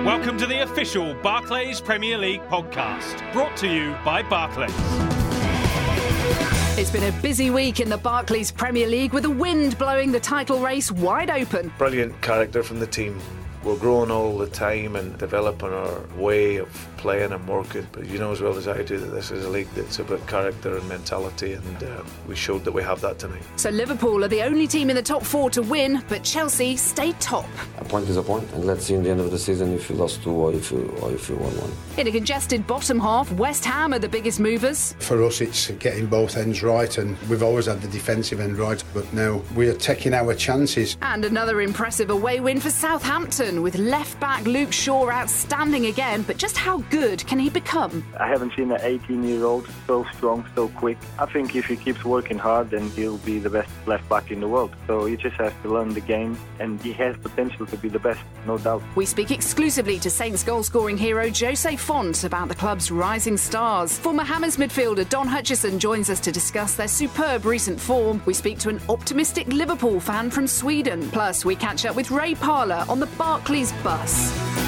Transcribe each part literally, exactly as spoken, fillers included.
Welcome to the official Barclays Premier League podcast, brought to you by Barclays. It's been a busy week in the Barclays Premier League with the wind blowing the title race wide open. Brilliant character from the team. We're growing all the time and developing our way of playing and working. But you know as well as I do that this is a league that's about character and mentality, and uh, we showed that we have that tonight. So Liverpool are the only team in the top four to win, but Chelsea stayed top. A point is a point, and let's see in the end of the season if you lost two or if you, or if you won one. In a congested bottom half, West Ham are the biggest movers. For us, it's getting both ends right, and we've always had the defensive end right, but now we are taking our chances. And another impressive away win for Southampton, with left-back Luke Shaw outstanding again, but just how good can he become? I haven't seen an eighteen-year-old so strong, so quick. I think if he keeps working hard, then he'll be the best left-back in the world. So he just has to learn the game, and he has potential to be the best, no doubt. We speak exclusively to Saints goal-scoring hero Jose Font about the club's rising stars. Former Hammers midfielder Don Hutchison joins us to discuss their superb recent form. We speak to an optimistic Liverpool fan from Sweden. Plus, we catch up with Ray Parlour on the Barclays bus.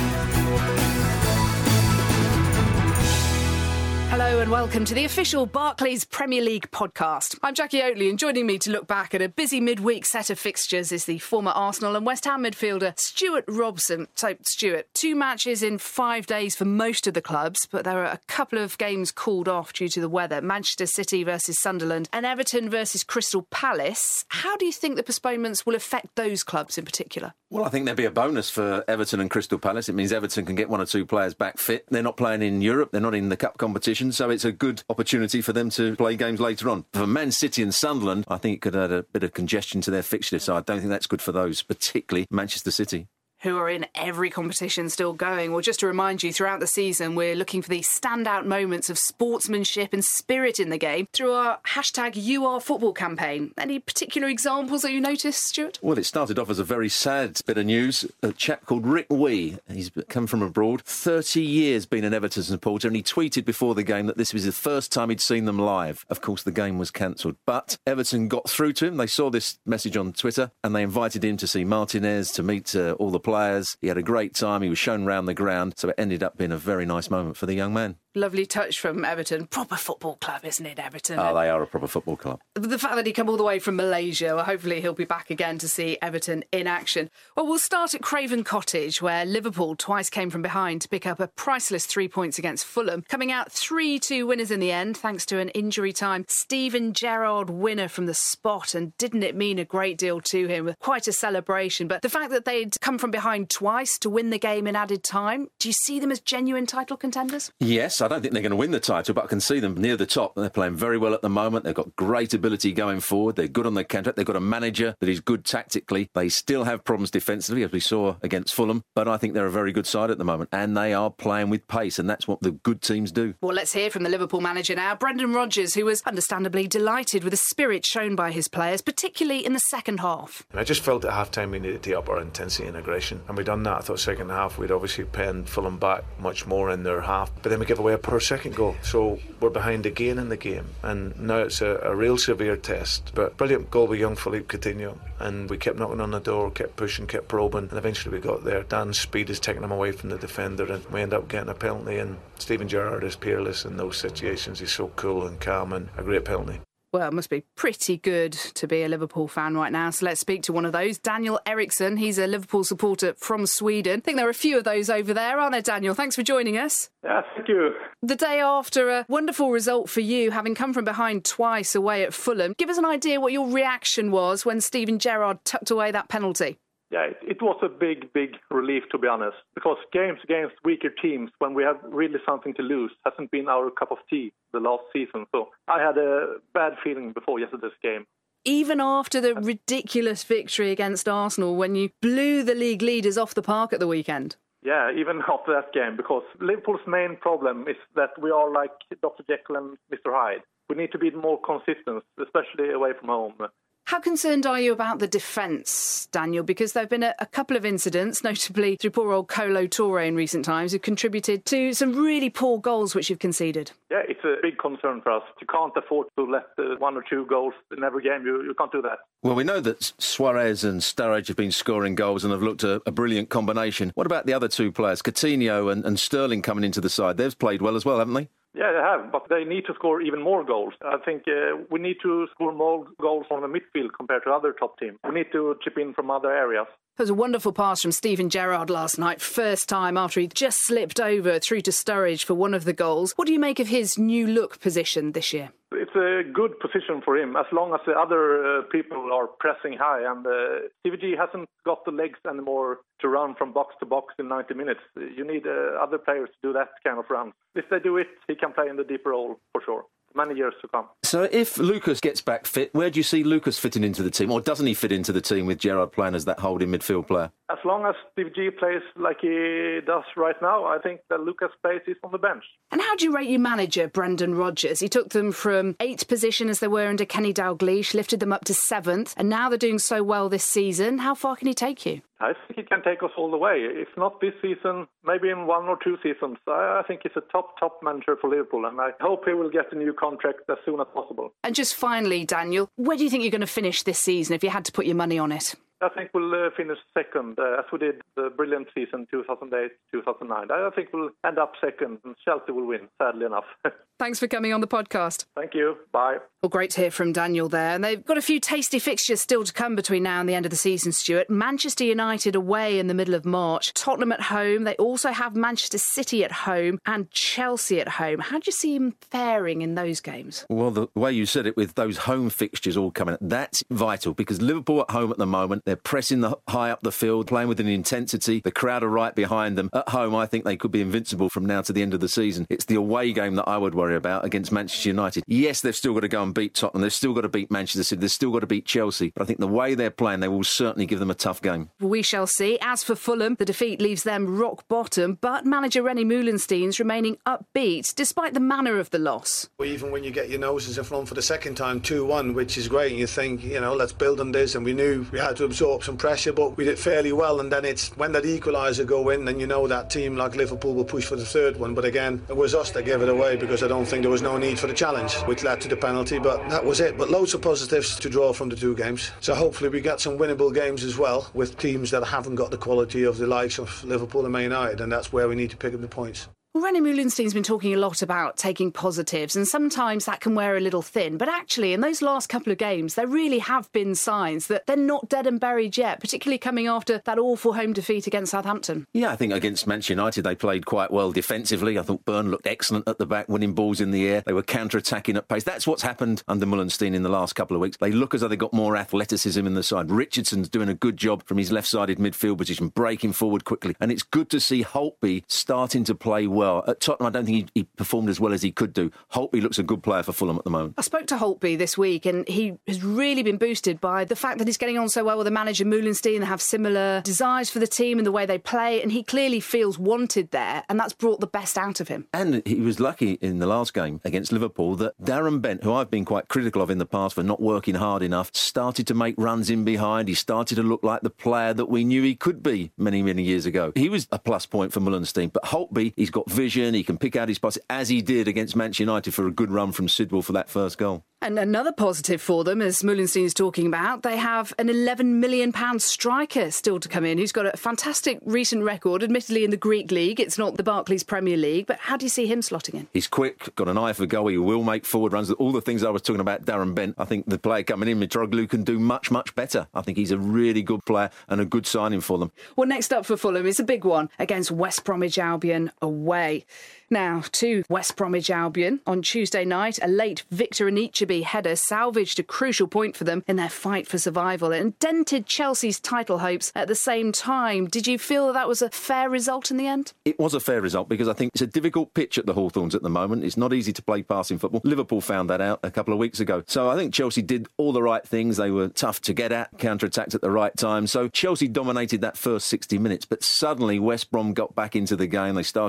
Hello and welcome to the official Barclays Premier League podcast. I'm Jackie Oatley, and joining me to look back at a busy midweek set of fixtures is the former Arsenal and West Ham midfielder Stuart Robson. So, Stuart, two matches in five days for most of the clubs, but there are a couple of games called off due to the weather. Manchester City versus Sunderland and Everton versus Crystal Palace. How do you think the postponements will affect those clubs in particular? Well, I think there'll be a bonus for Everton and Crystal Palace. It means Everton can get one or two players back fit. They're not playing in Europe. They're not in the cup competition. So it's a good opportunity for them to play games later on. For Man City and Sunderland, I think it could add a bit of congestion to their fixture. So I don't think that's good for those, particularly Manchester City, who are in every competition still going. Well, just to remind you, throughout the season, we're looking for these standout moments of sportsmanship and spirit in the game through our hashtag You Are Football campaign. Any particular examples that you noticed, Stuart? Well, it started off as a very sad bit of news. A chap called Rick Wee, he's come from abroad, thirty years been an Everton supporter, and he tweeted before the game that this was the first time he'd seen them live. Of course, the game was cancelled, but Everton got through to him. They saw this message on Twitter, and they invited him to see Martinez, to meet uh, all the players. Players. He had a great time. He was shown round the ground. So it ended up being a very nice moment for the young man. Lovely touch from Everton. Proper football club, isn't it, Everton? Oh, they are a proper football club. The fact that he came all the way from Malaysia, well, hopefully he'll be back again to see Everton in action. Well, we'll start at Craven Cottage, where Liverpool twice came from behind to pick up a priceless three points against Fulham, coming out three two winners in the end, thanks to an injury time Steven Gerrard winner from the spot. And didn't it mean a great deal to him? Quite a celebration. But the fact that they'd come from behind twice to win the game in added time, do you see them as genuine title contenders? Yes, I don't think they're going to win the title, but I can see them near the top. They're playing very well at the moment. They've got great ability going forward. They're good on the counter. They've got a manager that is good tactically. They still have problems defensively, as we saw against Fulham, but I think they're a very good side at the moment, and they are playing with pace, and that's what the good teams do. Well, let's hear from the Liverpool manager now, Brendan Rodgers, who was understandably delighted with the spirit shown by his players, particularly in the second half. I just felt at half-time we needed to up our intensity and aggression, and we'd done that. I thought second half we'd obviously penned Fulham back much more in their half, but then we give away a poor second goal, so we're behind again in the game, and now it's a, a real severe test. But brilliant goal with young Philippe Coutinho, and we kept knocking on the door, kept pushing, kept probing, and eventually we got there. Dan's speed is taking him away from the defender, and we end up getting a penalty, and Steven Gerrard is peerless in those situations. He's so cool and calm, and a great penalty. Well, it must be pretty good to be a Liverpool fan right now. So let's speak to one of those, Daniel Eriksson. He's a Liverpool supporter from Sweden. I think there are a few of those over there, aren't there, Daniel? Thanks for joining us. Yeah, thank you. The day after a wonderful result for you, having come from behind twice away at Fulham, give us an idea what your reaction was when Steven Gerrard tucked away that penalty. Yeah, it, it was a big, big relief, to be honest, because games against weaker teams, when we have really something to lose, hasn't been our cup of tea the last season. So I had a bad feeling before yesterday's game. Even after the ridiculous victory against Arsenal, when you blew the league leaders off the park at the weekend? Yeah, even after that game, because Liverpool's main problem is that we are like Doctor Jekyll and Mister Hyde. We need to be more consistent, especially away from home. How concerned are you about the defence, Daniel? Because there have been a, a couple of incidents, notably through poor old Kolo Touré in recent times, who contributed to some really poor goals which you've conceded. Yeah, it's a big concern for us. You can't afford to let uh, one or two goals in every game. You, you can't do that. Well, we know that Suarez and Sturridge have been scoring goals and have looked a, a brilliant combination. What about the other two players, Coutinho and, and Sterling coming into the side? They've played well as well, haven't they? Yeah, they have, but they need to score even more goals. I think uh, we need to score more goals from the midfield compared to other top teams. We need to chip in from other areas. There was a wonderful pass from Steven Gerrard last night, first time after he just slipped over through to Sturridge for one of the goals. What do you make of his new look position this year? It's a good position for him, as long as the other uh, people are pressing high. And uh, C V G hasn't got the legs anymore to run from box to box in ninety minutes. You need uh, other players to do that kind of run. If they do it, he can play in the deeper role for sure. Many years to come. So if Lucas gets back fit, where do you see Lucas fitting into the team? Or doesn't he fit into the team with Gerrard playing as that holding midfield player? As long as Steve G plays like he does right now, I think that Lucas plays is on the bench. And how do you rate your manager, Brendan Rodgers? He took them from eighth position as they were under Kenny Dalglish, lifted them up to seventh, and now they're doing so well this season. How far can he take you? I think he can take us all the way. If not this season, maybe in one or two seasons. I think he's a top, top manager for Liverpool, and I hope he will get a new contract as soon as possible. And just finally, Daniel, where do you think you're going to finish this season if you had to put your money on it? I think we'll uh, finish second, uh, as we did the brilliant season two thousand eight two thousand nine. I think we'll end up second, and Chelsea will win, sadly enough. Thanks for coming on the podcast. Thank you. Bye. Well, great to hear from Daniel there. And they've got a few tasty fixtures still to come between now and the end of the season, Stuart. Manchester United away in the middle of March, Tottenham at home. They also have Manchester City at home and Chelsea at home. How do you see him faring in those games? Well, the way you said it, with those home fixtures all coming, that's vital, because Liverpool at home at the moment, they're pressing the, high up the field, playing with an intensity. The crowd are right behind them. At home, I think they could be invincible from now to the end of the season. It's the away game that I would worry about against Manchester United. Yes, they've still got to go and beat Tottenham. They've still got to beat Manchester City. They've still got to beat Chelsea. But I think the way they're playing, they will certainly give them a tough game. We shall see. As for Fulham, the defeat leaves them rock bottom, but manager René Moulensteen's remaining upbeat despite the manner of the loss. Even when you get your noses in front for the second time, two one, which is great, and you think, you know, let's build on this, and we knew we had to absorb some pressure, but we did fairly well. And then it's when that equaliser go in, then you know that team like Liverpool will push for the third one. But again, it was us that gave it away, because I don't think there was no need for the challenge, which led to the penalty. But that was it. But loads of positives to draw from the two games. So hopefully we get some winnable games as well, with teams that haven't got the quality of the likes of Liverpool and Man United, and that's where we need to pick up the points. Well, René Moulensteen's been talking a lot about taking positives, and sometimes that can wear a little thin. But actually, in those last couple of games, there really have been signs that they're not dead and buried yet, particularly coming after that awful home defeat against Southampton. Yeah, I think against Manchester United, they played quite well defensively. I thought Burn looked excellent at the back, winning balls in the air. They were counter-attacking at pace. That's what's happened under Moulenstein in the last couple of weeks. They look as though they've got more athleticism in the side. Richardson's doing a good job from his left-sided midfield position, breaking forward quickly. And it's good to see Holtby starting to play well. At Tottenham, I don't think he, he performed as well as he could do. Holtby looks a good player for Fulham at the moment. I spoke to Holtby this week, and he has really been boosted by the fact that he's getting on so well with the manager Moulenstein. They have similar desires for the team and the way they play, and he clearly feels wanted there, and that's brought the best out of him. And he was lucky in the last game against Liverpool that Darren Bent, who I've been quite critical of in the past for not working hard enough, started to make runs in behind. He started to look like the player that we knew he could be many, many years ago. He was a plus point for Moulenstein, but Holtby, he's got vision, he can pick out his passes, as he did against Manchester United for a good run from Sidwell for that first goal. And another positive for them, as Moulenstein is talking about, they have an eleven million pounds striker still to come in, who's got a fantastic recent record, admittedly in the Greek league. It's not the Barclays Premier League, but how do you see him slotting in? He's quick, got an eye for goal, he will make forward runs. All the things I was talking about Darren Bent, I think the player coming in, Mitroglou, can do much, much better. I think he's a really good player and a good signing for them. Well, next up for Fulham is a big one against West Bromwich Albion away. Now, to West Bromwich Albion, on Tuesday night, a late Victor Anichebe header salvaged a crucial point for them in their fight for survival and dented Chelsea's title hopes at the same time. Did you feel that that was a fair result in the end? It was a fair result, because I think it's a difficult pitch at the Hawthorns at the moment. It's not easy to play passing football. Liverpool found that out a couple of weeks ago. So I think Chelsea did all the right things. They were tough to get at, counter-attacked at the right time. So Chelsea dominated that first sixty minutes, but suddenly West Brom got back into the game. They started to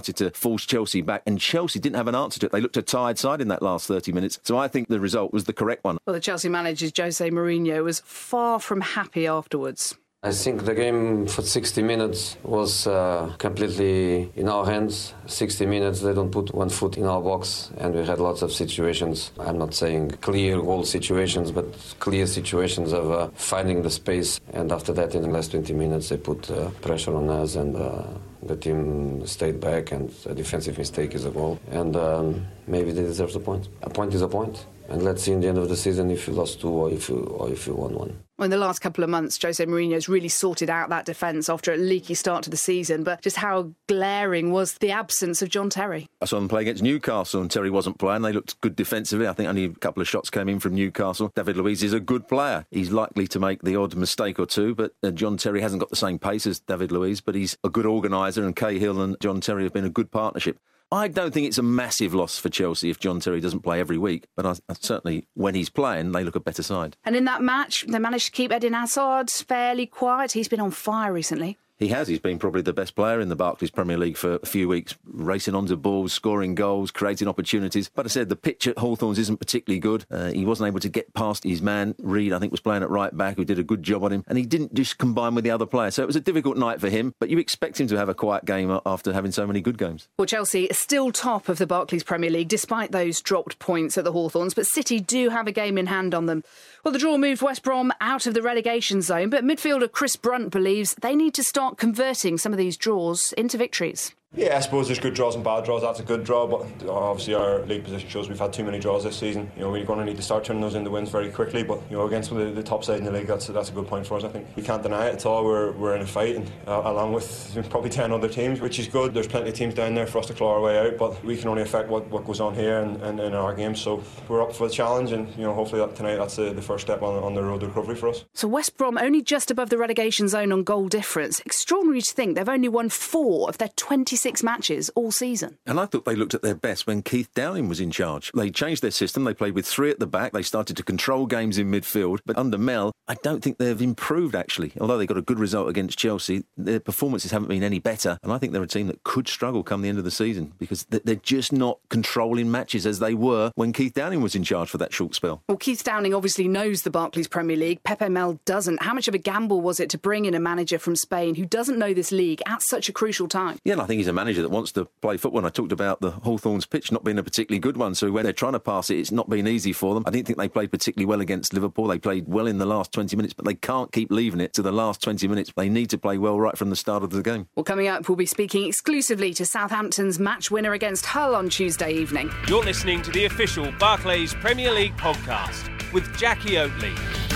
forced Chelsea back, and Chelsea didn't have an answer to it. They looked a tired side in that last thirty minutes. So I think the result was the correct one. Well, the Chelsea manager, Jose Mourinho, was far from happy afterwards. I think the game for sixty minutes was uh, completely in our hands. sixty minutes, they don't put one foot in our box, and we had lots of situations. I'm not saying clear goal situations, but clear situations of uh, finding the space. And after that, in the last twenty minutes, they put uh, pressure on us, and uh, the team stayed back, and a defensive mistake is a goal. And um, maybe they deserve a point. A point is a point. And let's see in the end of the season if you lost two or if you, or if you won one. Well, in the last couple of months, Jose Mourinho's really sorted out that defence after a leaky start to the season. But just how glaring was the absence of John Terry? I saw them play against Newcastle and Terry wasn't playing. They looked good defensively. I think only a couple of shots came in from Newcastle. David Luiz is a good player. He's likely to make the odd mistake or two, but uh, John Terry hasn't got the same pace as David Luiz, but he's a good organiser, and Cahill and John Terry have been a good partnership. I don't think it's a massive loss for Chelsea if John Terry doesn't play every week, but I, I certainly, when he's playing, they look a better side. And in that match, they managed to keep Eden Hazard fairly quiet. He's been on fire recently. He has. He's been probably the best player in the Barclays Premier League for a few weeks, racing onto balls, scoring goals, creating opportunities. But I said the pitch at Hawthorns isn't particularly good. Uh, he wasn't able to get past his man. Reed, I think, was playing at right back, who did a good job on him. And he didn't just combine with the other players. So it was a difficult night for him. But you expect him to have a quiet game after having so many good games. Well, Chelsea is still top of the Barclays Premier League, despite those dropped points at the Hawthorns. But City do have a game in hand on them. Well, the draw moved West Brom out of the relegation zone, but midfielder Chris Brunt believes they need to start converting some of these draws into victories. Yeah, I suppose there's good draws and bad draws. That's a good draw, but obviously our league position shows we've had too many draws this season. You know, we're going to need to start turning those into wins very quickly. But you know, against the, the top side in the league, that's that's a good point for us. I think we can't deny it at all. We're we're in a fight, and uh, along with probably ten other teams, which is good. There's plenty of teams down there for us to claw our way out, but we can only affect what, what goes on here and, and in our games. So we're up for the challenge, and you know, hopefully that, tonight that's the, the first step on on the road to recovery for us. So West Brom only just above the relegation zone on goal difference. Extraordinary to think they've only won four of their twenty-six matches all season. And I thought they looked at their best when Keith Downing was in charge. They changed their system. They played with three at the back. They started to control games in midfield. But under Mel, I don't think they've improved, actually. Although they got a good result against Chelsea, their performances haven't been any better. And I think they're a team that could struggle come the end of the season because they're just not controlling matches as they were when Keith Downing was in charge for that short spell. Well, Keith Downing obviously knows the Barclays Premier League. Pepe Mel doesn't. How much of a gamble was it to bring in a manager from Spain who doesn't know this league at such a crucial time? Yeah, and I think he's a manager that wants to play football. And I talked about the Hawthorns pitch not being a particularly good one, so when they're trying to pass it, it's not been easy for them. I didn't think they played particularly well against Liverpool. They played well in the last twenty minutes, but they can't keep leaving it to the last twenty minutes. They need to play well right from the start of the game. Well, coming up, we'll be speaking exclusively to Southampton's match winner against Hull on Tuesday evening. You're listening to the official Barclays Premier League podcast with Jackie Oatley.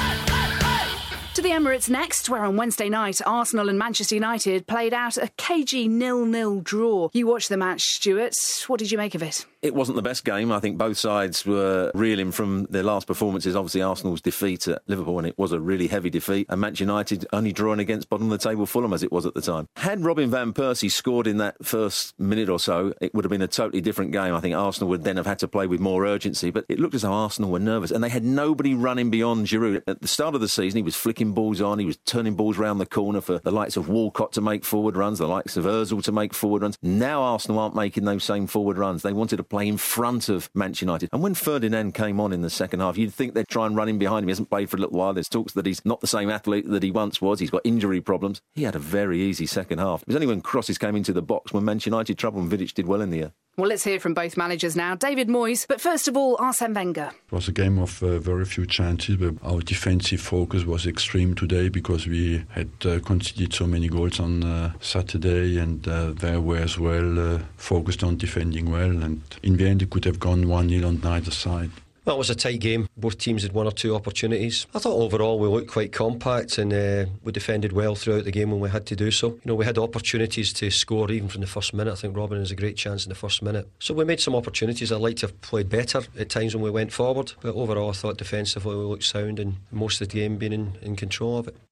To the Emirates next, where on Wednesday night, Arsenal and Manchester United played out a cagey nil nil draw. You watched the match, Stuart. What did you make of it? It wasn't the best game. I think both sides were reeling from their last performances. Obviously, Arsenal's defeat at Liverpool, and it was a really heavy defeat. And Manchester United only drawing against bottom of the table Fulham, as it was at the time. Had Robin van Persie scored in that first minute or so, it would have been a totally different game. I think Arsenal would then have had to play with more urgency. But it looked as though Arsenal were nervous, and they had nobody running beyond Giroud. At the start of the season, he was flicking balls on. He was turning balls round the corner for the likes of Walcott to make forward runs, the likes of Ozil to make forward runs. Now Arsenal aren't making those same forward runs. They wanted to play in front of Manchester United. And when Ferdinand came on in the second half, you'd think they'd try and run in behind him. He hasn't played for a little while. There's talks that he's not the same athlete that he once was. He's got injury problems. He had a very easy second half. It was only when crosses came into the box when Manchester United troubled and Vidic did well in the air. Well, let's hear from both managers now. David Moyes, but first of all, Arsene Wenger. It was a game of uh, very few chances, but our defensive focus was extreme today because we had uh, conceded so many goals on uh, Saturday, and uh, they were as well uh, focused on defending well, and in the end it could have gone one nil on either side. Well, it was a tight game. Both teams had one or two opportunities. I thought overall we looked quite compact, and uh, we defended well throughout the game when we had to do so. You know, we had opportunities to score even from the first minute. I think Robin has a great chance in the first minute. So we made some opportunities. I'd like to have played better at times when we went forward, but overall I thought defensively we looked sound, and most of the game being in, in control of it.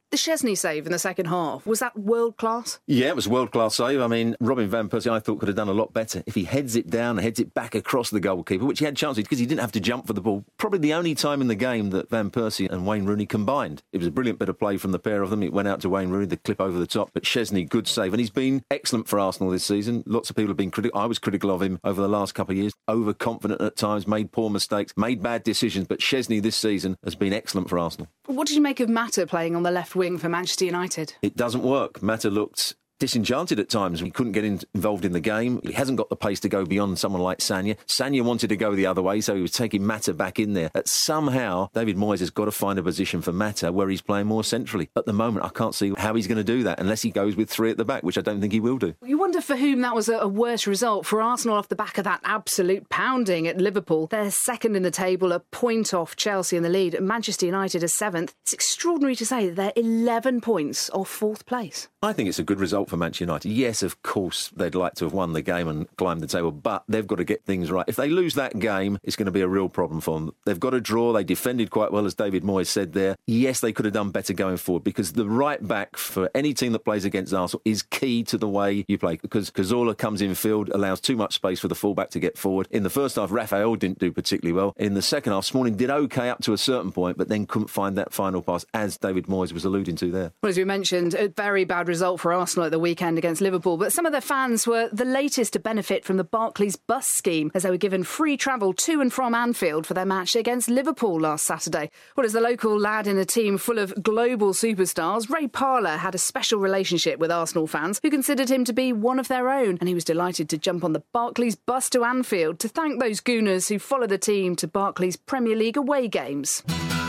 The Szczesny save in the second half, was that world-class? Yeah, it was a world-class save. I mean, Robin Van Persie, I thought, could have done a lot better if he heads it down and heads it back across the goalkeeper, which he had chances because he didn't have to jump for the ball. Probably the only time in the game that Van Persie and Wayne Rooney combined. It was a brilliant bit of play from the pair of them. It went out to Wayne Rooney, the clip over the top, but Szczesny, good save. And he's been excellent for Arsenal this season. Lots of people have been critical. I was critical of him over the last couple of years. Overconfident at times, made poor mistakes, made bad decisions, but Szczesny this season has been excellent for Arsenal. What did you make of Mata playing on the left wing for Manchester United? It doesn't work. Mata looked disenchanted at times. He couldn't get in, involved in the game. He hasn't got the pace to go beyond someone like Sagna. Sagna wanted to go the other way, so he was taking Mata back in there. But somehow, David Moyes has got to find a position for Mata where he's playing more centrally. At the moment, I can't see how he's going to do that unless he goes with three at the back, which I don't think he will do. You wonder for whom that was a, a worse result. For Arsenal off the back of that absolute pounding at Liverpool. They're second in the table, a point off Chelsea in the lead. Manchester United are seventh. It's extraordinary to say that they're eleven points off fourth place. I think it's a good result for Manchester United. Yes, of course, they'd like to have won the game and climbed the table, but they've got to get things right. If they lose that game, it's going to be a real problem for them. They've got to draw. They defended quite well, as David Moyes said there. Yes, they could have done better going forward because the right back for any team that plays against Arsenal is key to the way you play because Cazorla comes in field, allows too much space for the fullback to get forward. In the first half, Rafael didn't do particularly well. In the second half, Smalling did OK up to a certain point, but then couldn't find that final pass, as David Moyes was alluding to there. Well, as we mentioned, a very bad result for Arsenal at the weekend against Liverpool, but some of their fans were the latest to benefit from the Barclays bus scheme as they were given free travel to and from Anfield for their match against Liverpool last Saturday. Well, as the local lad in a team full of global superstars, Ray Parlour had a special relationship with Arsenal fans who considered him to be one of their own, and he was delighted to jump on the Barclays bus to Anfield to thank those Gooners who follow the team to Barclays Premier League away games.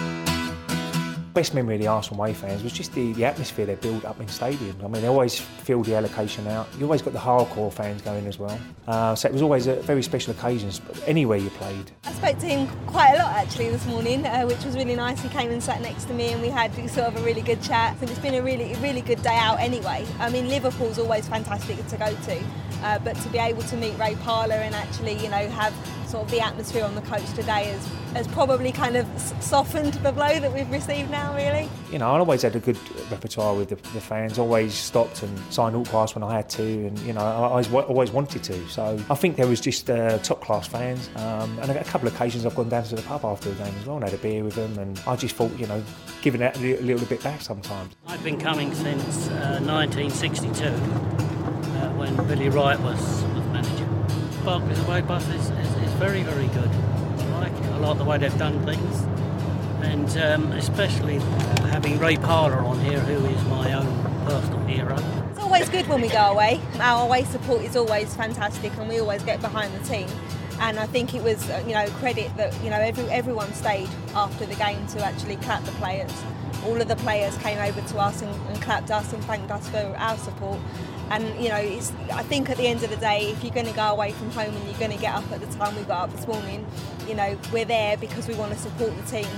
Best memory of the Arsenal away fans was just the, the atmosphere they built up in stadium. I mean, they always filled the allocation out. You always got the hardcore fans going as well. Uh, so it was always a very special occasions, anywhere you played. I spoke to him quite a lot actually this morning, uh, which was really nice. He came and sat next to me and we had sort of a really good chat. And it's been a really, really good day out anyway. I mean, Liverpool's always fantastic to go to, uh, but to be able to meet Ray Parlour and actually, you know, have sort of the atmosphere on the coach today has, has probably kind of softened the blow that we've received now, really. You know, I always had a good repertoire with the, the fans, always stopped and signed autographs when I had to, and, you know, I always, always wanted to. So I think there was just uh, top-class fans, um, and a couple of occasions I've gone down to the pub after the game as well and had a beer with them, and I just thought, you know, giving that a little, little bit back sometimes. I've been coming since uh, nineteen sixty-two, uh, when Billy Wright was, was manager. Barclays away bus is, is, is very, very good. I like it. I like the way they've done things. And um, especially having Ray Parlour on here, who is my own personal hero. It's always good when we go away. Our away support is always fantastic and we always get behind the team. And I think it was, you know, credit that, you know, every, everyone stayed after the game to actually clap the players. All of the players came over to us and, and clapped us and thanked us for our support. And, you know, it's, I think at the end of the day, if you're going to go away from home and you're going to get up at the time we got up this morning, you know, we're there because we want to support the team.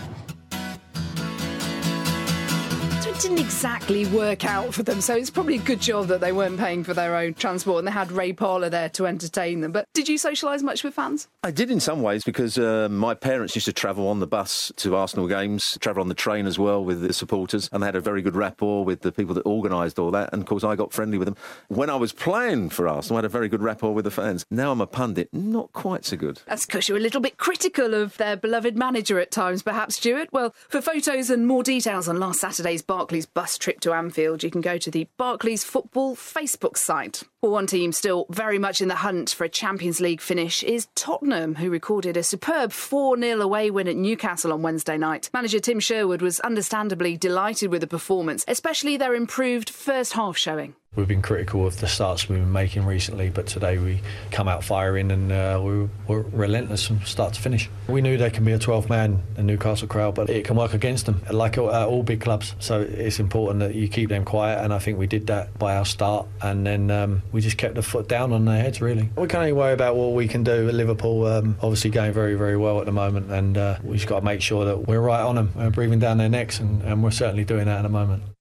So it didn't exactly work out for them, so it's probably a good job that they weren't paying for their own transport and they had Ray Parlour there to entertain them. But did you socialise much with fans? I did in some ways because uh, my parents used to travel on the bus to Arsenal games, travel on the train as well with the supporters, and they had a very good rapport with the people that organised all that, and of course I got friendly with them. When I was playing for Arsenal, I had a very good rapport with the fans. Now I'm a pundit, not quite so good. That's because you're a little bit critical of their beloved manager at times, perhaps, Stuart. Well, for photos and more details on last Saturday's Barclays bus trip to Anfield, you can go to the Barclays Football Facebook site. Well, one team still very much in the hunt for a Champions League finish is Tottenham, who recorded a superb four nil away win at Newcastle on Wednesday night. Manager Tim Sherwood was understandably delighted with the performance, especially their improved first half showing. We've been critical of the starts we've been making recently, but today we come out firing and uh, we were relentless from start to finish. We knew there can be a twelve-man Newcastle crowd, but it can work against them, like at all big clubs. So it's important that you keep them quiet, and I think we did that by our start, and then um, we just kept the foot down on their heads, really. We can't only worry about what we can do at Liverpool, um, obviously going very, very well at the moment, and uh, we just got to make sure that we're right on them, uh, breathing down their necks, and, and we're certainly doing that at the moment.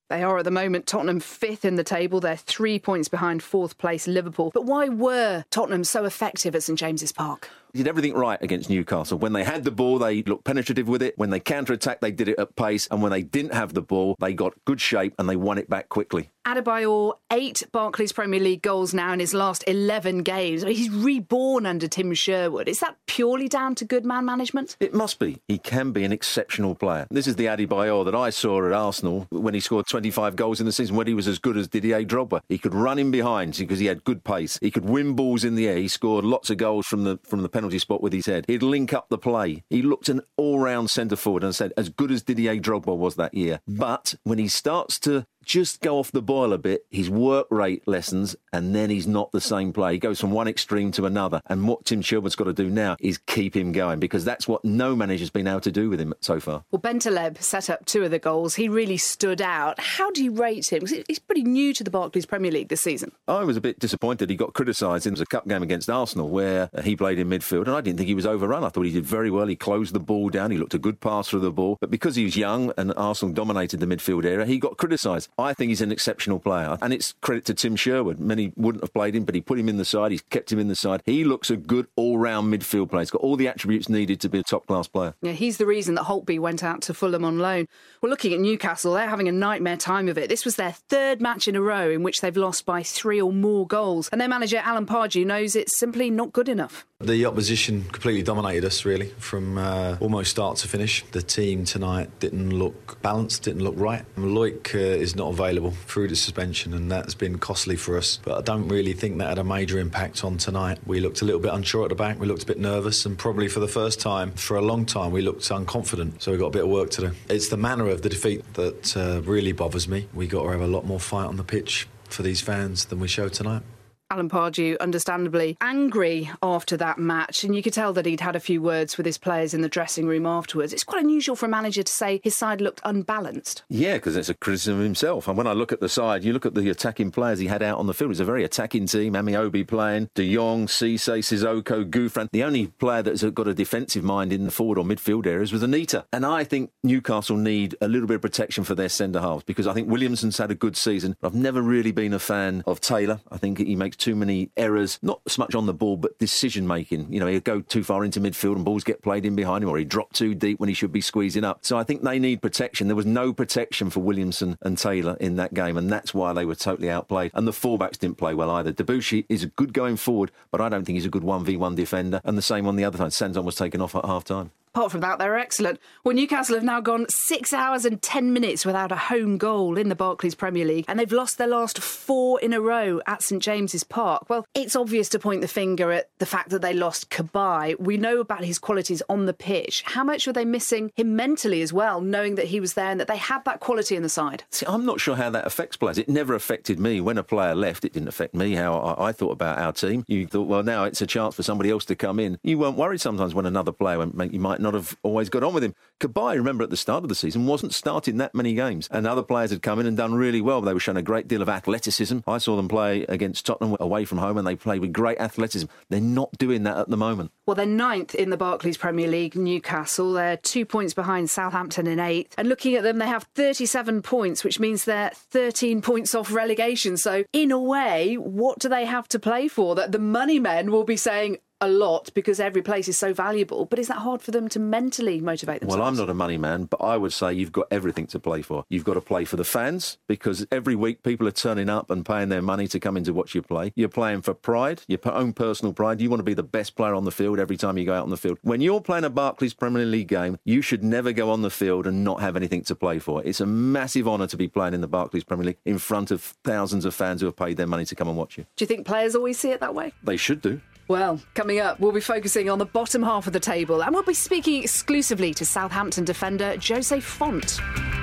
They are at the moment Tottenham fifth in the table. They're three points behind fourth place Liverpool. But why were Tottenham so effective at St James's Park? He did everything right against Newcastle. When they had the ball, they looked penetrative with it. When they counter-attacked, they did it at pace. And when they didn't have the ball, they got good shape and they won it back quickly. Adebayor, eight Barclays Premier League goals now in his last eleven games. He's reborn under Tim Sherwood. Is that purely down to good man management? It must be. He can be an exceptional player. This is the Adebayor that I saw at Arsenal when he scored twenty-five goals in the season, when he was as good as Didier Drogba. He could run in behind because he had good pace. He could win balls in the air. He scored lots of goals from the from the penalty spot with his head. He'd link up the play. He looked an all-round centre forward, and I said as good as Didier Drogba was that year. But when he starts to just go off the boil a bit, his work rate lessens, and then he's not the same player. He goes from one extreme to another. And what Tim Sherwood's got to do now is keep him going, because that's what no manager's been able to do with him so far. Well, Bentaleb set up two of the goals. He really stood out. How do you rate him? Because he's pretty new to the Barclays Premier League this season. I was a bit disappointed. He got criticised in the cup game against Arsenal, where he played in midfield, and I didn't think he was overrun. I thought he did very well. He closed the ball down. He looked a good passer of the ball. But because he was young and Arsenal dominated the midfield area, he got criticised. I think he's an exceptional player, and it's credit to Tim Sherwood. Many wouldn't have played him, but he put him in the side. He's kept him in the side. He looks a good all-round midfield player. He's got all the attributes needed to be a top-class player. Yeah, he's the reason that Holtby went out to Fulham on loan. Well, looking at Newcastle, they're having a nightmare time of it. This was their third match in a row in which they've lost by three or more goals, and their manager Alan Pardew knows it's simply not good enough. The opposition completely dominated us, really, from uh, almost start to finish. The team tonight didn't look balanced, didn't look right. Loic uh, is not available through the suspension, and that's been costly for us. But I don't really think that had a major impact on tonight. We looked a little bit unsure at the back, we looked a bit nervous, and probably for the first time for a long time we looked unconfident. So we've got a bit of work to do. It's the manner of the defeat that uh, really bothers me. We've got to have a lot more fight on the pitch for these fans than we showed tonight. Alan Pardew, understandably angry after that match, and you could tell that he'd had a few words with his players in the dressing room afterwards. It's quite unusual for a manager to say his side looked unbalanced. Yeah, because it's a criticism of himself. And when I look at the side, you look at the attacking players he had out on the field. It's a very attacking team. Amiobi playing, De Jong, Cisse, Sissoko, Gouffran. The only player that's got a defensive mind in the forward or midfield areas was Anita. And I think Newcastle need a little bit of protection for their centre-halves, because I think Williamson's had a good season. I've never really been a fan of Taylor. I think he makes too many errors, not so much on the ball, but decision-making. You know, he'll go too far into midfield and balls get played in behind him, or he drop too deep when he should be squeezing up. So I think they need protection. There was no protection for Williamson and Taylor in that game, and that's why they were totally outplayed. And the fullbacks didn't play well either. Debuchy is good going forward, but I don't think he's a good one v one defender. And the same on the other side. Sanson was taken off at half-time. Apart from that, they're excellent. Well, Newcastle have now gone six hours and ten minutes without a home goal in the Barclays Premier League, and they've lost their last four in a row at St James's Park. Well, it's obvious to point the finger at the fact that they lost Cabaye. We know about his qualities on the pitch. How much were they missing him mentally as well, knowing that he was there and that they had that quality in the side? See, I'm not sure how that affects players. It never affected me. When a player left, it didn't affect me, how I, I thought about our team. You thought, well, now it's a chance for somebody else to come in. You weren't worried sometimes when another player went, you might not have always got on with him. Cabaye, remember at the start of the season, wasn't starting that many games, and other players had come in and done really well. They were showing a great deal of athleticism. I saw them play against Tottenham away from home, and they played with great athleticism. They're not doing that at the moment. Well, they're ninth in the Barclays Premier League, Newcastle. They're two points behind Southampton in eighth. And looking at them, they have thirty-seven points, which means they're thirteen points off relegation. So, in a way, what do they have to play for? That the money men will be saying a lot because every place is so valuable, but is that hard for them to mentally motivate themselves? Well, I'm not a money man, but I would say you've got everything to play for. You've got to play for the fans, because every week people are turning up and paying their money to come in to watch you play. You're playing for pride, your own personal pride. You want to be the best player on the field every time you go out on the field. When you're playing a Barclays Premier League game, you should never go on the field and not have anything to play for. It's a massive honour to be playing in the Barclays Premier League in front of thousands of fans who have paid their money to come and watch you. Do you think players always see it that way? They should do. Well, coming up, we'll be focusing on the bottom half of the table, and we'll be speaking exclusively to Southampton defender Jose Font.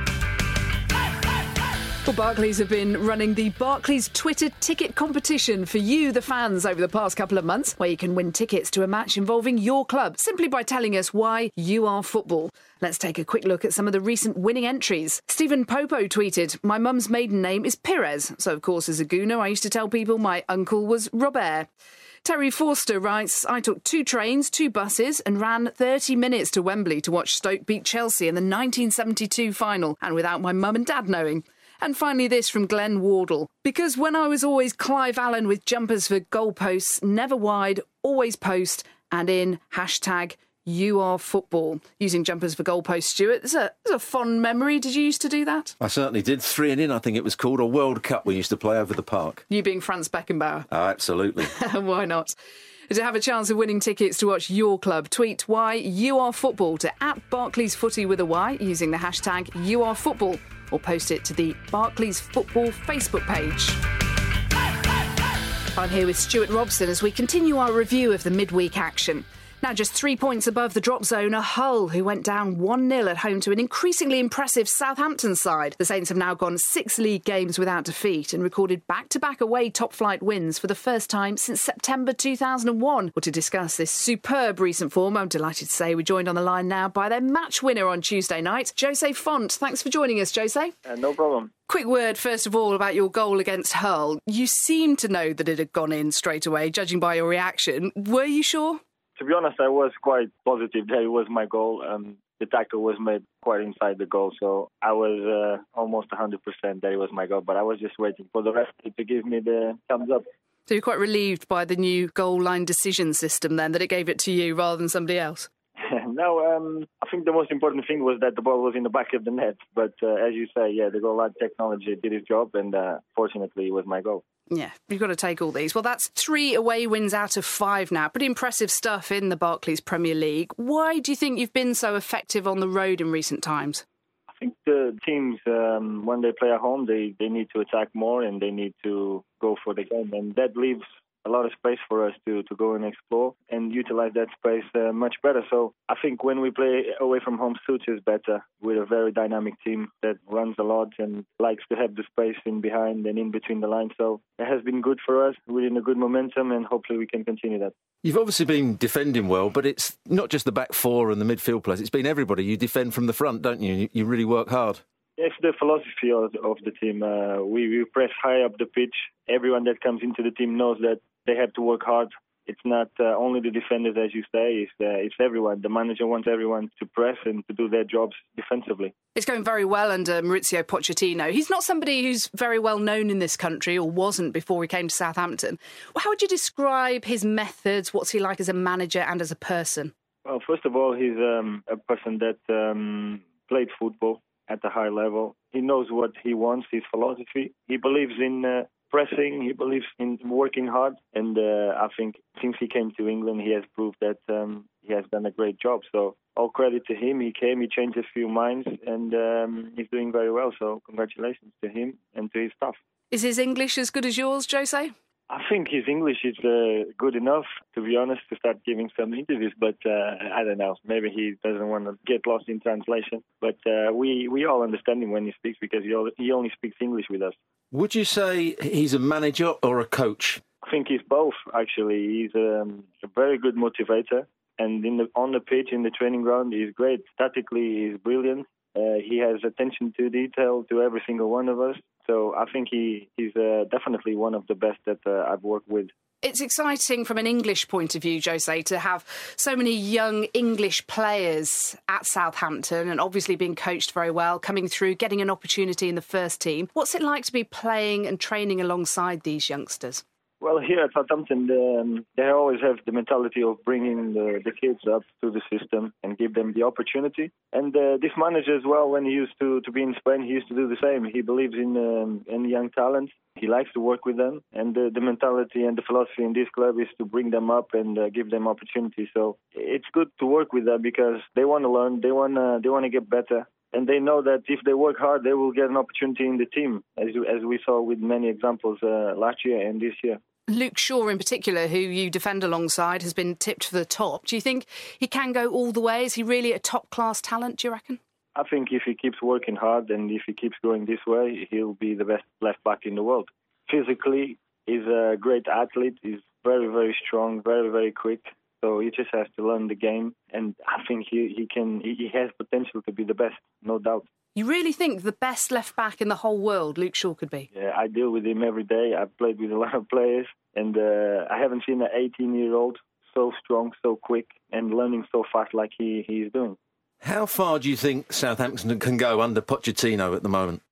Well, Barclays have been running the Barclays Twitter ticket competition for you, the fans, over the past couple of months, where you can win tickets to a match involving your club simply by telling us why you are football. Let's take a quick look at some of the recent winning entries. Stephen Popo tweeted, "My mum's maiden name is Pires, so of course as a Gooner I used to tell people my uncle was Robert." Terry Forster writes, "I took two trains, two buses and ran thirty minutes to Wembley to watch Stoke beat Chelsea in the nineteen seventy-two final, and without my mum and dad knowing." And finally this from Glenn Wardle. Because when I was always Clive Allen with jumpers for goalposts, never wide, always post, and in hashtag You Are Football. Using jumpers for goalposts, Stuart. It's a, it's a fond memory. Did you used to do that? I certainly did. Three and in, I think it was called, a World Cup we used to play over the park. You being Franz Beckenbauer. Oh, absolutely. Why not? To have a chance of winning tickets to watch your club, tweet why You Are Football to at Barclays Footy with a Y using the hashtag You Are Football, or post it to the Barclays Football Facebook page. I'm here with Stuart Robson as we continue our review of the midweek action. Now just three points above the drop zone are Hull, who went down one nil at home to an increasingly impressive Southampton side. The Saints have now gone six league games without defeat and recorded back-to-back away top-flight wins for the first time since September two thousand one. Well, to discuss this superb recent form, I'm delighted to say we're joined on the line now by their match winner on Tuesday night, Jose Font. Thanks for joining us, Jose. Uh, no problem. Quick word, first of all, about your goal against Hull. You seemed to know that it had gone in straight away, judging by your reaction. Were you sure? To be honest, I was quite positive that it was my goal. Um, the tackle was made quite inside the goal, so I was uh, almost one hundred percent that it was my goal, but I was just waiting for the referee to give me the thumbs up. So you're quite relieved by the new goal line decision system then, that it gave it to you rather than somebody else? No, um, I think the most important thing was that the ball was in the back of the net, but uh, as you say, yeah, the goal line technology did its job, and uh, fortunately it was my goal. Yeah, you've got to take all these. Well, that's three away wins out of five now. Pretty impressive stuff in the Barclays Premier League. Why do you think you've been so effective on the road in recent times? I think the teams, um, when they play at home, they, they need to attack more and they need to go for the game. And that leaves a lot of space for us to, to go and explore and utilize that space uh, much better. So I think when we play away from home suits us better. We're a very dynamic team that runs a lot and likes to have the space in behind and in between the lines. So it has been good for us. We're in a good momentum and hopefully we can continue that. You've obviously been defending well, but it's not just the back four and the midfield players. It's been everybody. You defend from the front, don't you? You really work hard. It's the philosophy of, of the team. Uh, we, we press high up the pitch. Everyone that comes into the team knows that they have to work hard. It's not uh, only the defenders, as you say, it's, uh, it's everyone. The manager wants everyone to press and to do their jobs defensively. It's going very well under Maurizio Pochettino. He's not somebody who's very well known in this country, or wasn't before he came to Southampton. How would you describe his methods? What's he like as a manager and as a person? Well, first of all, he's um, a person that um, played football at a high level. He knows what he wants, his philosophy. He believes in uh, pressing, he believes in working hard, and uh, I think since he came to England, he has proved that um, he has done a great job. So all credit to him. He came, he changed a few minds, and um, he's doing very well. So congratulations to him and to his staff. Is his English as good as yours, Jose? I think his English is uh, good enough, to be honest, to start giving some interviews. But uh, I don't know. Maybe he doesn't want to get lost in translation. But uh, we, we all understand him when he speaks because he, all, he only speaks English with us. Would you say he's a manager or a coach? I think he's both, actually. He's um, a very good motivator. And in the, on the pitch, in the training ground, he's great. Statically, he's brilliant. Uh, he has attention to detail to every single one of us. So I think he, he's uh, definitely one of the best that uh, I've worked with. It's exciting from an English point of view, Jose, to have so many young English players at Southampton and obviously being coached very well, coming through, getting an opportunity in the first team. What's it like to be playing and training alongside these youngsters? Well, here at Southampton, um, they always have the mentality of bringing the, the kids up to the system and give them the opportunity. And uh, this manager as well, when he used to, to be in Spain, he used to do the same. He believes in um, in young talent. He likes to work with them. And uh, the mentality and the philosophy in this club is to bring them up and uh, give them opportunity. So it's good to work with them because they want to learn, they want to they want to get better. And they know that if they work hard, they will get an opportunity in the team, as as we saw with many examples uh, last year and this year. Luke Shaw, in particular, who you defend alongside, has been tipped for the top. Do you think he can go all the way? Is he really a top-class talent, do you reckon? I think if he keeps working hard and if he keeps going this way, he'll be the best left-back in the world. Physically, he's a great athlete. He's very, very strong, very, very quick. So he just has to learn the game. And I think he, he can. He has potential to be the best, no doubt. You really think the best left-back in the whole world, Luke Shaw, could be? Yeah, I deal with him every day. I've played with a lot of players, and uh, I haven't seen an eighteen-year-old so strong, so quick, and learning so fast like he, he is doing. How far do you think Southampton can go under Pochettino at the moment?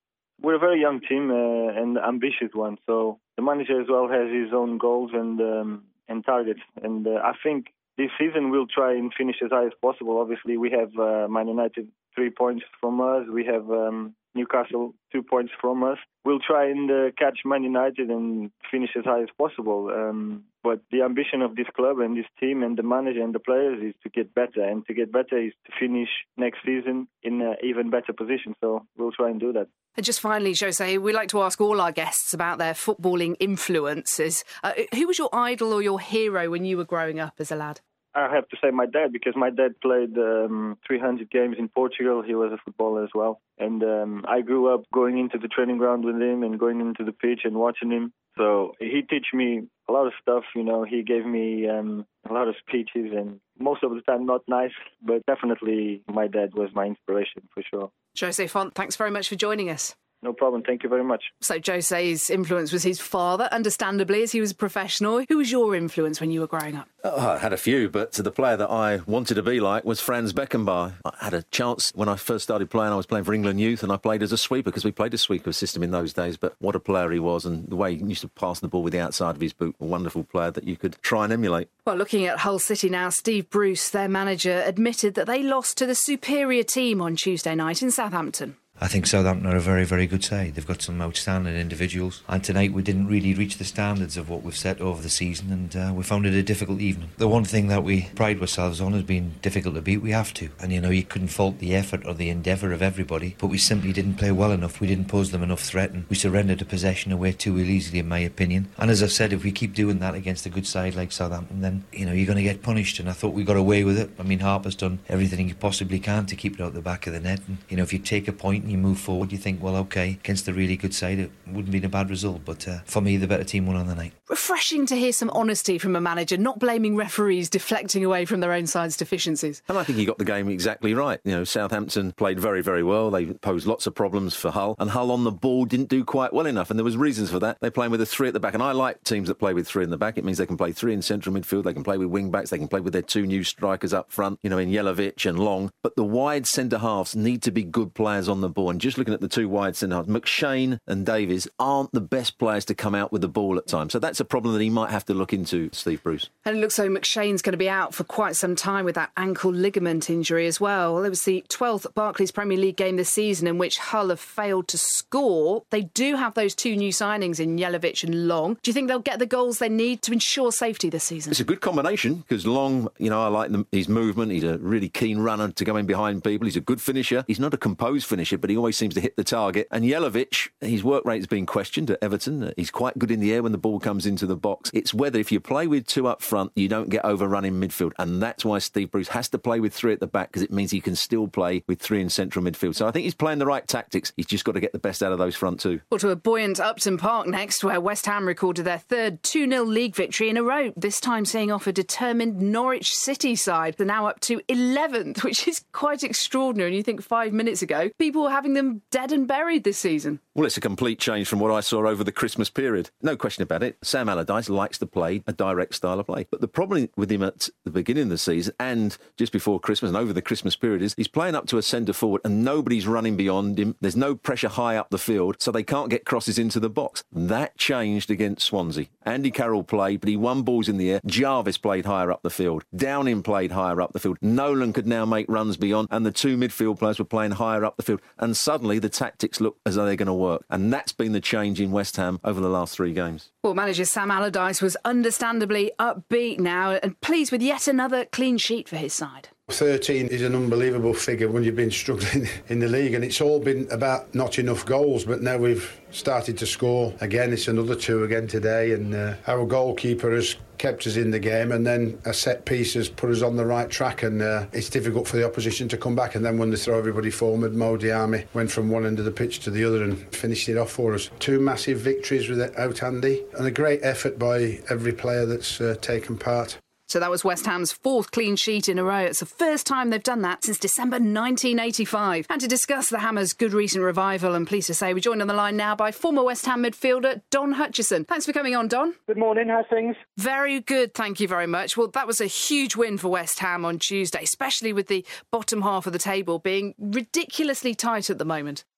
we're a very young team uh, and ambitious one. So the manager as well has his own goals and um, and targets. And uh, I think this season we'll try and finish as high as possible. Obviously, we have uh, Man United three points from us. We have um, Newcastle two points from us. We'll try and uh, catch Man United and finish as high as possible. Um, but the ambition of this club and this team and the manager and the players is to get better. And to get better is to finish next season in an even better position. So we'll try and do that. And just finally, Jose, we like to ask all our guests about their footballing influences. Uh, who was your idol or your hero when you were growing up as a lad? I have to say my dad, because my dad played um, three hundred games in Portugal. He was a footballer as well. And um, I grew up going into the training ground with him and going into the pitch and watching him. So he taught me a lot of stuff, you know. He gave me um, a lot of speeches, and most of the time not nice, but definitely my dad was my inspiration for sure. Jose Fonte, thanks very much for joining us. No problem. Thank you very much. So Jose's influence was his father, understandably, as he was a professional. Who was your influence when you were growing up? Oh, I had a few, but the player that I wanted to be like was Franz Beckenbauer. I had a chance when I first started playing. I was playing for England Youth, and I played as a sweeper because we played a sweeper system in those days. But what a player he was, and the way he used to pass the ball with the outside of his boot, a wonderful player that you could try and emulate. Well, looking at Hull City now, Steve Bruce, their manager, admitted that they lost to the superior team on Tuesday night in Southampton. I think Southampton are a very, very good side. They've got some outstanding individuals. And tonight we didn't really reach the standards of what we've set over the season, and uh, we found it a difficult evening. The one thing that we pride ourselves on has been difficult to beat. We have to. And, you know, you couldn't fault the effort or the endeavour of everybody, but we simply didn't play well enough. We didn't pose them enough threat, and we surrendered the possession away too easily, in my opinion. And as I've said, if we keep doing that against a good side like Southampton, then, you know, you're going to get punished. And I thought we got away with it. I mean, Harper's done everything he possibly can to keep it out the back of the net. And, you know, if you take a point and you move forward, you think, well, OK, against a really good side, it wouldn't be a bad result. But uh, for me, the better team won on the night. Refreshing to hear some honesty from a manager, not blaming referees, deflecting away from their own side's deficiencies. And I think he got the game exactly right. You know, Southampton played very, very well. They posed lots of problems for Hull, and Hull on the ball didn't do quite well enough, and there was reasons for that. They're playing with a three at the back, and I like teams that play with three in the back. It means they can play three in central midfield, they can play with wing-backs, they can play with their two new strikers up front, you know, in Jelavic and Long. But the wide centre-halves need to be good players on the ball, and just looking at the two wide centre-halves, McShane and Davies aren't the best players to come out with the ball at times. So that's a problem that he might have to look into, Steve Bruce. And it looks like McShane's going to be out for quite some time with that ankle ligament injury as well. Well, it was the twelfth Barclays Premier League game this season in which Hull have failed to score. They do have those two new signings in Jelavic and Long. Do you think they'll get the goals they need to ensure safety this season? It's a good combination because Long, you know, I like the, his movement. He's a really keen runner to go in behind people. He's a good finisher. He's not a composed finisher, but he always seems to hit the target. And Jelavic, his work rate has been questioned at Everton. He's quite good in the air when the ball comes into the box. It's whether if you play with two up front, you don't get overrun in midfield. And that's why Steve Bruce has to play with three at the back, because it means he can still play with three in central midfield. So I think he's playing the right tactics. He's just got to get the best out of those front two. Well, to a buoyant Upton Park next, where West Ham recorded their third two nil league victory in a row, this time seeing off a determined Norwich City side. They're now up to eleventh, which is quite extraordinary. And you think five minutes ago, people were having them dead and buried this season. Well, it's a complete change from what I saw over the Christmas period. No question about it. Sam Allardyce likes to play a direct style of play. But the problem with him at the beginning of the season and just before Christmas and over the Christmas period is he's playing up to a centre forward and nobody's running beyond him. There's no pressure high up the field, so they can't get crosses into the box. That changed against Swansea. Andy Carroll played, but he won balls in the air. Jarvis played higher up the field. Downing played higher up the field. Nolan could now make runs beyond, and the two midfield players were playing higher up the field. And suddenly the tactics look as though they're going to work. And that's been the change in West Ham over the last three games. Well, manager Sam Allardyce was understandably upbeat now and pleased with yet another clean sheet for his side. thirteen is an unbelievable figure when you've been struggling in the league, and it's all been about not enough goals, but now we've started to score again. It's another two again today, and uh, our goalkeeper has kept us in the game, and then a set piece has put us on the right track, and uh, it's difficult for the opposition to come back. And then when they throw everybody forward, Mo Diarmi went from one end of the pitch to the other and finished it off for us. Two massive victories without Andy, and a great effort by every player that's uh, taken part. So that was West Ham's fourth clean sheet in a row. It's the first time they've done that since December nineteen eighty-five. And to discuss the Hammers' good recent revival, I'm pleased to say we're joined on the line now by former West Ham midfielder Don Hutchison. Thanks for coming on, Don. Good morning, how's things? Very good, thank you very much. Well, that was a huge win for West Ham on Tuesday, especially with the bottom half of the table being ridiculously tight at the moment.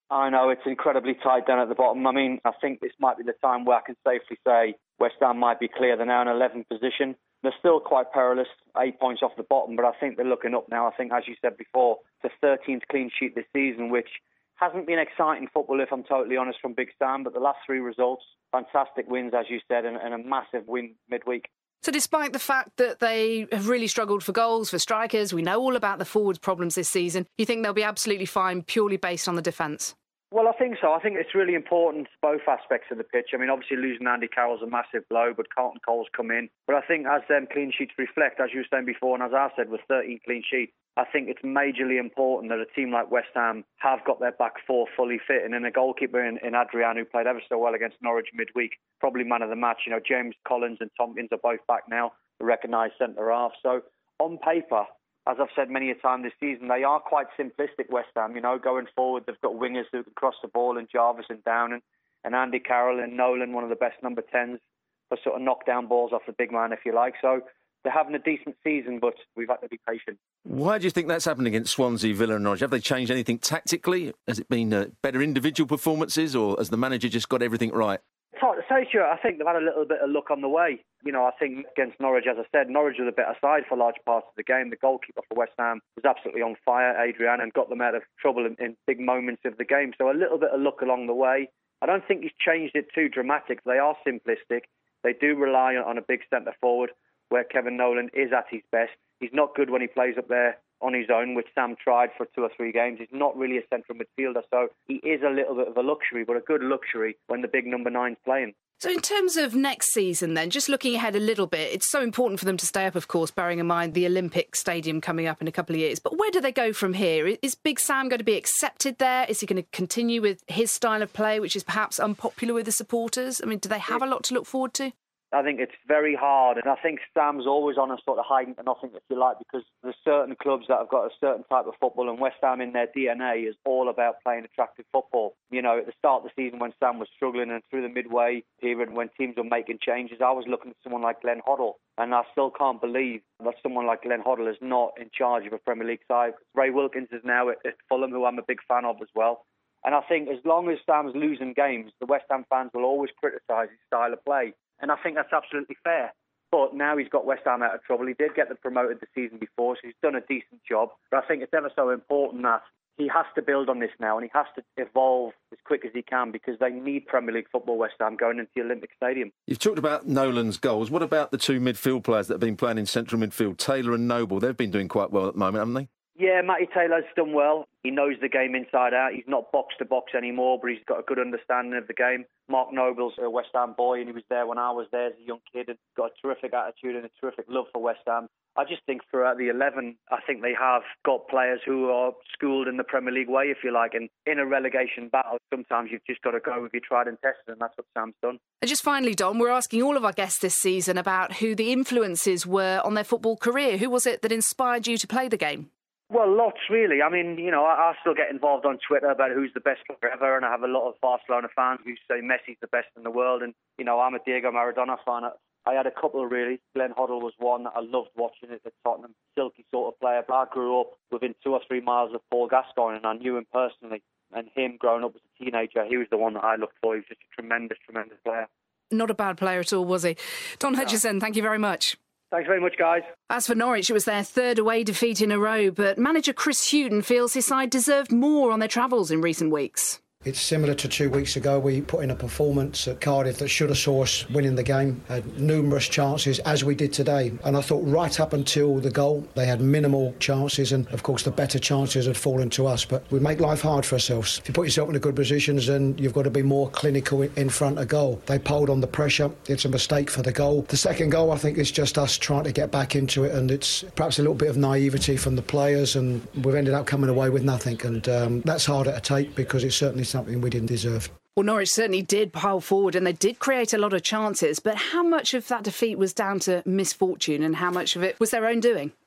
I know it's incredibly tight down at the bottom. I mean, I think this might be the time where I can safely say West Ham might be clear. They're now in eleventh position. They're still quite perilous, eight points off the bottom, but I think they're looking up now. I think, as you said before, it's a thirteenth clean sheet this season, which hasn't been exciting football, if I'm totally honest, from Big Sam, but the last three results, fantastic wins, as you said, and, and a massive win midweek. So despite the fact that they have really struggled for goals, for strikers, we know all about the forwards problems this season, you think they'll be absolutely fine purely based on the defence? Well, I think so. I think it's really important, both aspects of the pitch. I mean, obviously losing Andy Carroll's a massive blow, but Carlton Cole's come in. But I think as them clean sheets reflect, as you were saying before, and as I said, with thirteen clean sheets, I think it's majorly important that a team like West Ham have got their back four fully fit. And then a goalkeeper in, in Adrian, who played ever so well against Norwich midweek, probably man of the match. You know, James Collins and Tompkins are both back now, the recognised centre-half. So on paper, as I've said many a time this season, they are quite simplistic, West Ham. You know, going forward, they've got wingers who can cross the ball, and Jarvis and Downing, and Andy Carroll and Nolan, one of the best number tens, for sort of knockdown balls off the big man, if you like. So they're having a decent season, but we've had to be patient. Why do you think that's happened against Swansea, Villa and Norwich? Have they changed anything tactically? Has it been uh, better individual performances, or has the manager just got everything right? It's hard to say, Stuart. I think they've had a little bit of luck on the way. You know, I think against Norwich, as I said, Norwich was a better side for large parts of the game. The goalkeeper for West Ham was absolutely on fire, Adrian, and got them out of trouble in, in big moments of the game. So a little bit of luck along the way. I don't think he's changed it too dramatic. They are simplistic. They do rely on a big centre forward, where Kevin Nolan is at his best. He's not good when he plays up there on his own, which Sam tried for two or three games. He's not really a central midfielder, so he is a little bit of a luxury, but a good luxury when the big number nine's playing. So in terms of next season then, just looking ahead a little bit, it's so important for them to stay up, of course, bearing in mind the Olympic Stadium coming up in a couple of years. But where do they go from here? Is Big Sam going to be accepted there? Is he going to continue with his style of play, which is perhaps unpopular with the supporters? I mean, do they have a lot to look forward to? I think it's very hard, and I think Sam's always on a sort of hiding to nothing, if you like, because there's certain clubs that have got a certain type of football, and West Ham in their D N A is all about playing attractive football. You know, at the start of the season when Sam was struggling, and through the midway period when teams were making changes, I was looking at someone like Glenn Hoddle, and I still can't believe that someone like Glenn Hoddle is not in charge of a Premier League side. Ray Wilkins is now at, at Fulham, who I'm a big fan of as well. And I think as long as Sam's losing games, the West Ham fans will always criticise his style of play. And I think that's absolutely fair. But now he's got West Ham out of trouble. He did get them promoted the season before, so he's done a decent job. But I think it's ever so important that he has to build on this now, and he has to evolve as quick as he can, because they need Premier League football, West Ham, going into the Olympic Stadium. You've talked about Nolan's goals. What about the two midfield players that have been playing in central midfield, Taylor and Noble? They've been doing quite well at the moment, haven't they? Yeah, Matty Taylor's done well. He knows the game inside out. He's not box-to-box anymore, but he's got a good understanding of the game. Mark Noble's a West Ham boy, and he was there when I was there as a young kid, and got a terrific attitude and a terrific love for West Ham. I just think throughout the eleven, I think they have got players who are schooled in the Premier League way, if you like. And in a relegation battle, sometimes you've just got to go with your tried and tested, and that's what Sam's done. And just finally, Don, we're asking all of our guests this season about who the influences were on their football career. Who was it that inspired you to play the game? Well, lots, really. I mean, you know, I, I still get involved on Twitter about who's the best player ever, and I have a lot of Barcelona fans who say Messi's the best in the world, and, you know, I'm a Diego Maradona fan. I had a couple, really. Glenn Hoddle was one that I loved watching at Tottenham, silky sort of player, but I grew up within two or three miles of Paul Gascoigne, and I knew him personally, and him growing up as a teenager, he was the one that I looked for. He was just a tremendous, tremendous player. Not a bad player at all, was he? Don Hutchison, thank you very much. Thanks very much, guys. As for Norwich, it was their third away defeat in a row, but manager Chris Hughton feels his side deserved more on their travels in recent weeks. It's similar to two weeks ago. We put in a performance at Cardiff that should have saw us winning the game. Had numerous chances, as we did today. And I thought right up until the goal, they had minimal chances. And, of course, the better chances had fallen to us. But we make life hard for ourselves. If you put yourself in a good positions, then you've got to be more clinical in front of goal. They pulled on the pressure. It's a mistake for the goal. The second goal, I think, is just us trying to get back into it. And it's perhaps a little bit of naivety from the players. And we've ended up coming away with nothing. And um, that's harder to take, because it's certainly something we didn't deserve. Well, Norwich certainly did pile forward, and they did create a lot of chances, but how much of that defeat was down to misfortune and how much of it was their own doing?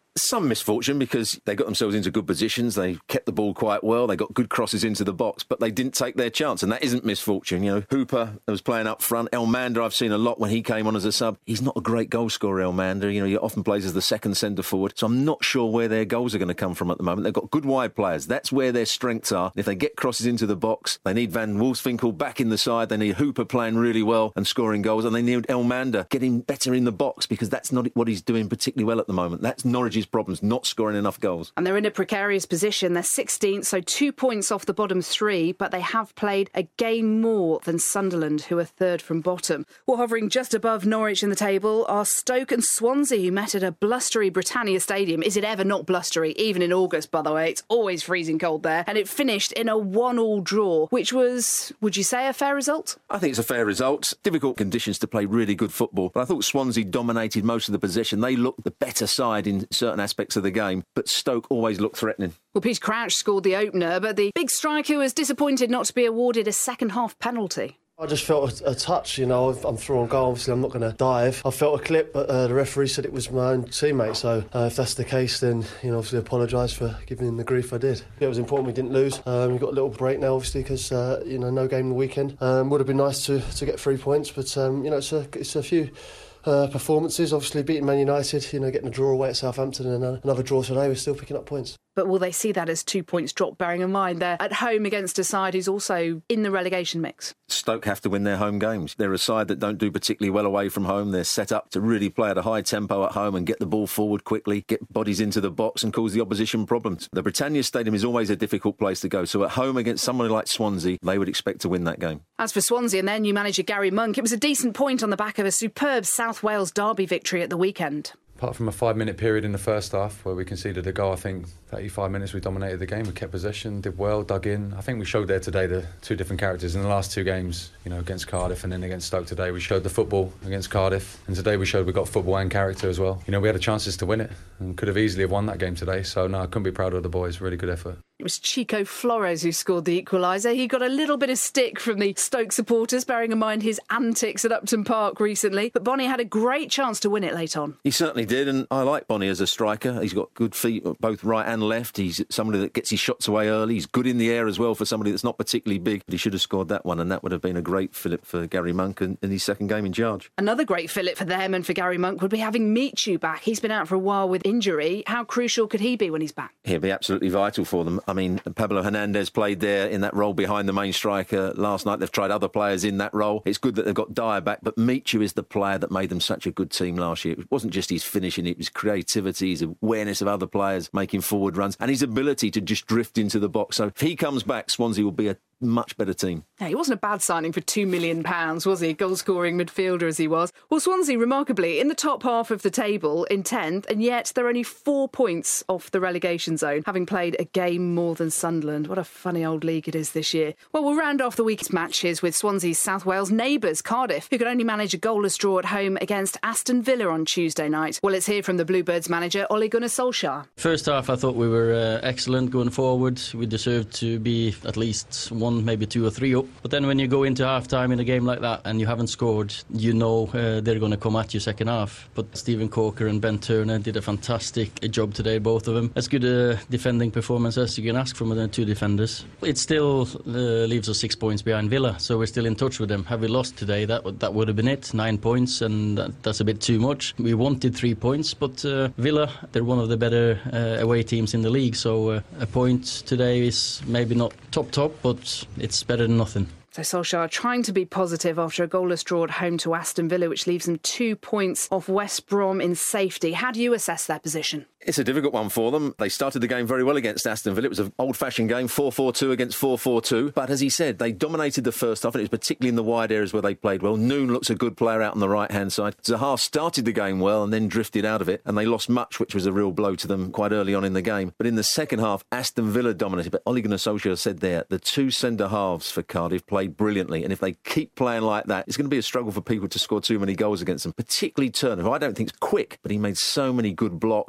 Some misfortune because they got themselves into good positions. They kept the ball quite well. They got good crosses into the box, but they didn't take their chance, and that isn't misfortune. You know, Hooper was playing up front. Elmander, I've seen a lot when he came on as a sub. He's not a great goal scorer, Elmander. You know, he often plays as the second centre forward, so I'm not sure where their goals are going to come from at the moment. They've got good wide players. That's where their strengths are. If they get crosses into the box, they need Van Wolfswinkel back in the side. They need Hooper playing really well and scoring goals, and they need Elmander getting better in the box because that's not what he's doing particularly well at the moment. That's Norwich's problems, not scoring enough goals. And they're in a precarious position. They're sixteenth, so two points off the bottom three, but they have played a game more than Sunderland, who are third from bottom. Well, hovering just above Norwich in the table are Stoke and Swansea, who met at a blustery Britannia Stadium. Is it ever not blustery? Even in August, by the way. It's always freezing cold there. And it finished in a one-all draw, which was, would you say, a fair result? I think it's a fair result. Difficult conditions to play really good football, but I thought Swansea dominated most of the possession. They looked the better side in certain aspects of the game, but Stoke always looked threatening. Well, Peter Crouch scored the opener, but the big striker was disappointed not to be awarded a second-half penalty. I just felt a, a touch, you know, I'm through on goal, obviously I'm not going to dive. I felt a clip, but uh, the referee said it was my own teammate, so uh, if that's the case, then, you know, obviously apologise for giving him the grief I did. Yeah, it was important we didn't lose. Um, we've got a little break now, obviously, because, uh, you know, no game in the weekend. Um, would have been nice to, to get three points, but, um, you know, it's a, it's a few... Uh, performances, obviously beating Man United, you know, getting a draw away at Southampton and another draw today, we're still picking up points. But will they see that as two points dropped, bearing in mind they're at home against a side who's also in the relegation mix? Stoke have to win their home games. They're a side that don't do particularly well away from home. They're set up to really play at a high tempo at home and get the ball forward quickly, get bodies into the box and cause the opposition problems. The Britannia Stadium is always a difficult place to go, so at home against someone like Swansea, they would expect to win that game. As for Swansea and their new manager Gary Monk, it was a decent point on the back of a superb South Wales derby victory at the weekend. Apart from a five-minute period in the first half where we conceded a goal, I think thirty-five minutes we dominated the game. We kept possession, did well, dug in. I think we showed there today the two different characters in the last two games, you know, against Cardiff and then against Stoke today. We showed the football against Cardiff, and today we showed we got football and character as well. You know, we had the chances to win it and could have easily have won that game today. So, no, I couldn't be prouder of the boys. Really good effort. It was Chico Flores who scored the equaliser. He got a little bit of stick from the Stoke supporters, bearing in mind his antics at Upton Park recently. But Bonnie had a great chance to win it late on. He certainly did, and I like Bonnie as a striker. He's got good feet, both right and left. He's somebody that gets his shots away early. He's good in the air as well for somebody that's not particularly big. But he should have scored that one, and that would have been a great fillip for Gary Monk in, in his second game in charge. Another great fillip for them and for Gary Monk would be having Michu back. He's been out for a while with injury. How crucial could he be when he's back? He'll be absolutely vital for them. I mean, Pablo Hernandez played there in that role behind the main striker last night. They've tried other players in that role. It's good that they've got Dyer back, but Michu is the player that made them such a good team last year. It wasn't just his finishing, it was creativity, his awareness of other players making forward runs, and his ability to just drift into the box. So if he comes back, Swansea will be a much better team. Yeah, he wasn't a bad signing for two million pounds, was he? Goal-scoring midfielder as he was. Well, Swansea, remarkably, in the top half of the table in tenth, and yet they're only four points off the relegation zone, having played a game more than Sunderland. What a funny old league it is this year. Well, we'll round off the week's matches with Swansea's South Wales neighbours, Cardiff, who could only manage a goalless draw at home against Aston Villa on Tuesday night. Well, let's hear from the Bluebirds manager, Ole Gunnar Solskjaer. First half, I thought we were uh, excellent going forward. We deserved to be at least one, maybe two or three up. But then when you go into half-time in a game like that and you haven't scored, you know uh, they're going to come at you second half. But Stephen Corker and Ben Turner did a fantastic job today, both of them. As good a defending performance as you can ask from the two defenders. It still uh, leaves us six points behind Villa, so we're still in touch with them. Have we lost today, that that would have been it. Nine points, and that, that's a bit too much. We wanted three points, but uh, Villa, they're one of the better uh, away teams in the league, so uh, a point today is maybe not top-top, but it's better than nothing. So Solskjaer trying to be positive after a goalless draw at home to Aston Villa, which leaves them two points off West Brom in safety. How do you assess their position? It's a difficult one for them. They started the game very well against Aston Villa. It was an old-fashioned game, four four two against four four two. But as he said, they dominated the first half, and it was particularly in the wide areas where they played well. Noon looks a good player out on the right-hand side. Zaha started the game well and then drifted out of it, and they lost much, which was a real blow to them quite early on in the game. But in the second half, Aston Villa dominated. But Ole Gunnar Solskjaer said there, the two centre-halves for Cardiff played brilliantly, and if they keep playing like that, it's going to be a struggle for people to score too many goals against them, particularly Turner, who I don't think is quick, but he made so many good blocks. He got on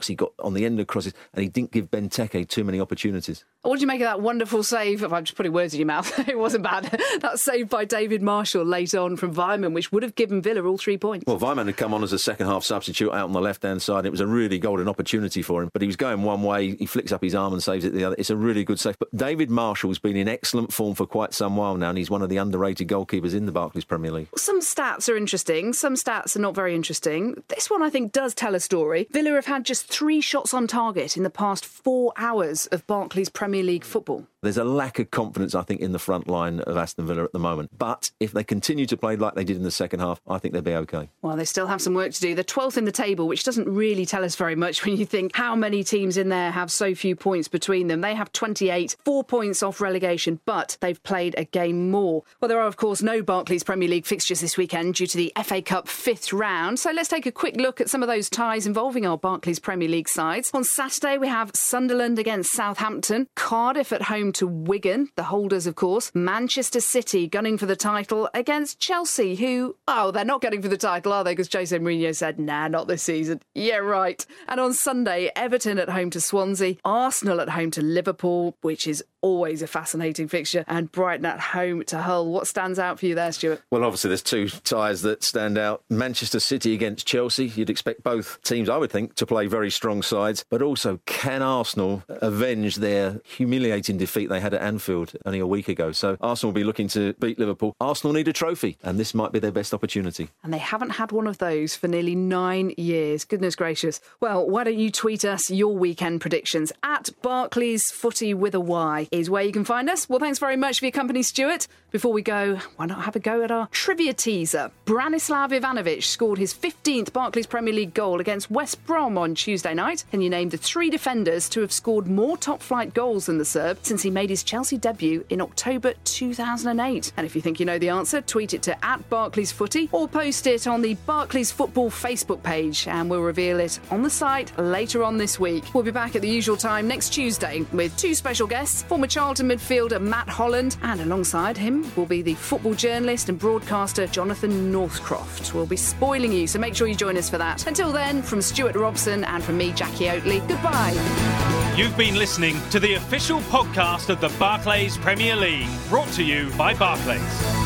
on the end of crosses, and he didn't give Benteke too many opportunities. What did you make of that wonderful save? I'm just putting words in your mouth. It wasn't bad. That save by David Marshall late on from Weimann, which would have given Villa all three points. Well, Weimann had come on as a second-half substitute out on the left-hand side. It was a really golden opportunity for him, but he was going one way, he flicks up his arm and saves it the other. It's a really good save. But David Marshall's been in excellent form for quite some while now, and he's one of the underrated goalkeepers in the Barclays Premier League. Some stats are interesting, some stats are not very interesting. This one, I think, does tell a story. Villa have had just three shots on target in the past four hours of Barclays Premier League football. There's a lack of confidence, I think, in the front line of Aston Villa at the moment. But if they continue to play like they did in the second half, I think they'll be OK. Well, they still have some work to do. They're twelfth in the table, which doesn't really tell us very much when you think how many teams in there have so few points between them. They have twenty-eight, four points off relegation, but they've played a game more. Well, there are, of course, no Barclays Premier League fixtures this weekend due to the F A Cup fifth round. So let's take a quick look at some of those ties involving our Barclays Premier League sides. On Saturday, we have Sunderland against Southampton, Cardiff at home to Wigan, the holders, of course, Manchester City gunning for the title against Chelsea, who, oh, they're not gunning for the title, are they? Because Jose Mourinho said, nah, not this season. Yeah, right. And on Sunday, Everton at home to Swansea, Arsenal at home to Liverpool, which is always a fascinating fixture, and Brighton at home to Hull. What stands out for you there, Stuart? Well, obviously, there's two ties that stand out. Manchester City against Chelsea. You'd expect both teams, I would think, to play very strong sides. But also, can Arsenal avenge their humiliating defeat they had at Anfield only a week ago? So Arsenal will be looking to beat Liverpool. Arsenal need a trophy, and this might be their best opportunity. And they haven't had one of those for nearly nine years. Goodness gracious. Well, why don't you tweet us your weekend predictions? At Barclays Footy with a Y is where you can find us. Well, thanks very much for your company, Stuart. Before we go, why not have a go at our trivia teaser? Branislav Ivanovic scored his fifteenth Barclays Premier League goal against West Brom on Tuesday night. Can you name the three defenders to have scored more top-flight goals than the Serb since he made his Chelsea debut in October two thousand eight? And if you think you know the answer, tweet it to at Barclays Footy or post it on the Barclays Football Facebook page, and we'll reveal it on the site later on this week. We'll be back at the usual time next Tuesday with two special guests, former Charlton midfielder Matt Holland, and alongside him will be the football journalist and broadcaster Jonathan Northcroft. We'll be spoiling you, so make sure you join us for that. Until then, from Stuart Robson and from me, Jackie Oatley, goodbye. You've been listening to the official podcast of the Barclays Premier League, brought to you by Barclays.